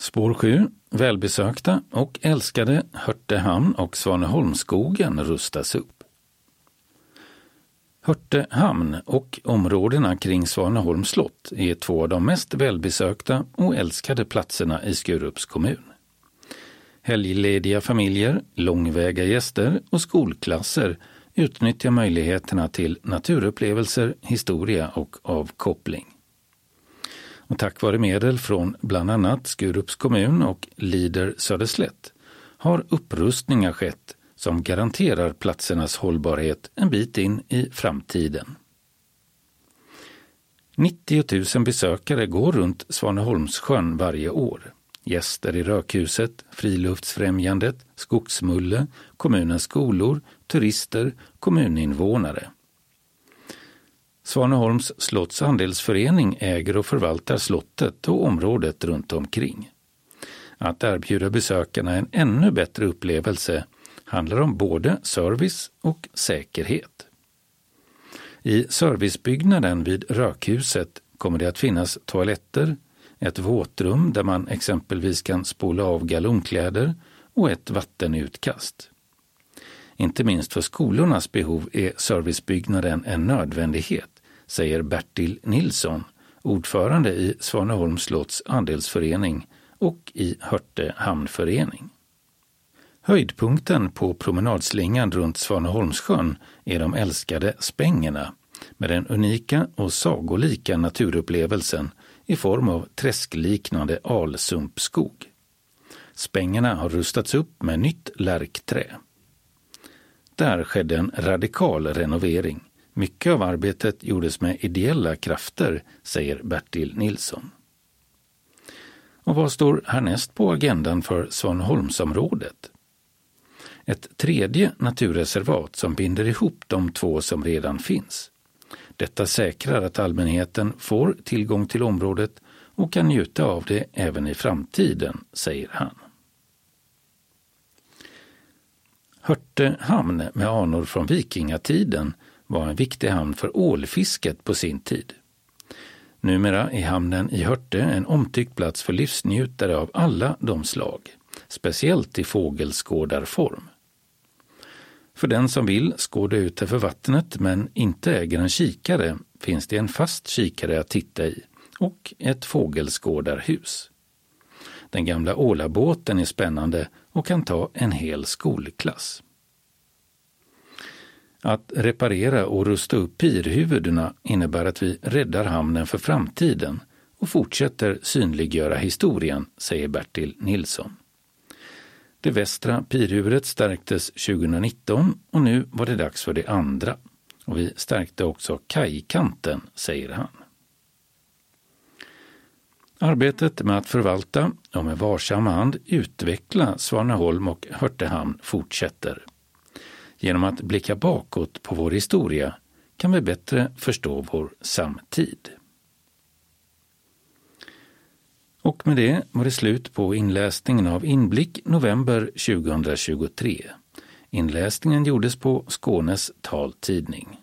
Spår 7, välbesökta och älskade Hörtehamn och Svaneholmsskogen rustas upp. Hörtehamn och områdena kring Svaneholms slott är två av de mest välbesökta och älskade platserna i Skurups kommun. Helglediga familjer, långväga gäster och skolklasser utnyttjar möjligheterna till naturupplevelser, historia och avkoppling. Och tack vare medel från bland annat Skurups kommun och Lider Söderslätt har upprustningar skett som garanterar platsernas hållbarhet en bit in i framtiden. 90 000 besökare går runt Svaneholmssjön varje år. Gäster i Rökhuset, Friluftsfrämjandet, Skogsmulle, kommunens skolor, turister, kommuninvånare. Svaneholms slotts andelsförening äger och förvaltar slottet och området runt omkring. Att erbjuda besökarna en ännu bättre upplevelse handlar om både service och säkerhet. I servicebyggnaden vid Rökhuset kommer det att finnas toaletter, ett våtrum där man exempelvis kan spola av galonkläder och ett vattenutkast. Inte minst för skolornas behov är servicebyggnaden en nödvändighet, säger Bertil Nilsson, ordförande i Svaneholms slotts andelsförening och i Hörte hamnförening. Höjdpunkten på promenadslingan runt Svaneholmssjön är de älskade Spängerna med den unika och sagolika naturupplevelsen i form av träskliknande alsumpskog. Spängerna har rustats upp med nytt lärkträ. Där skedde en radikal renovering. Mycket av arbetet gjordes med ideella krafter, säger Bertil Nilsson. Och vad står härnäst på agendan för Svaneholmsområdet? Ett tredje naturreservat som binder ihop de två som redan finns. Detta säkrar att allmänheten får tillgång till området och kan njuta av det även i framtiden, säger han. Hörtehamn med anor från vikingatiden var en viktig hamn för ålfisket på sin tid. Numera är hamnen i Hörte en omtyckt plats för livsnjutare av alla de slag, speciellt i fågelskådarform. För den som vill skåda ut för vattnet men inte äger en kikare finns det en fast kikare att titta i och ett fågelskådarhus. Den gamla ålabåten är spännande och kan ta en hel skolklass. Att reparera och rusta upp pirhuvudena innebär att vi räddar hamnen för framtiden och fortsätter synliggöra historien, säger Bertil Nilsson. Det västra pirhuvudet stärktes 2019 och nu var det dags för det andra. Och vi stärkte också kajkanten, säger han. Arbetet med att förvalta och med varsam hand utveckla Svaneholm och Hörtehamn fortsätter. Genom att blicka bakåt på vår historia kan vi bättre förstå vår samtid. Och med det var det slut på inläsningen av Inblick november 2023. Inläsningen gjordes på Skånes taltidning.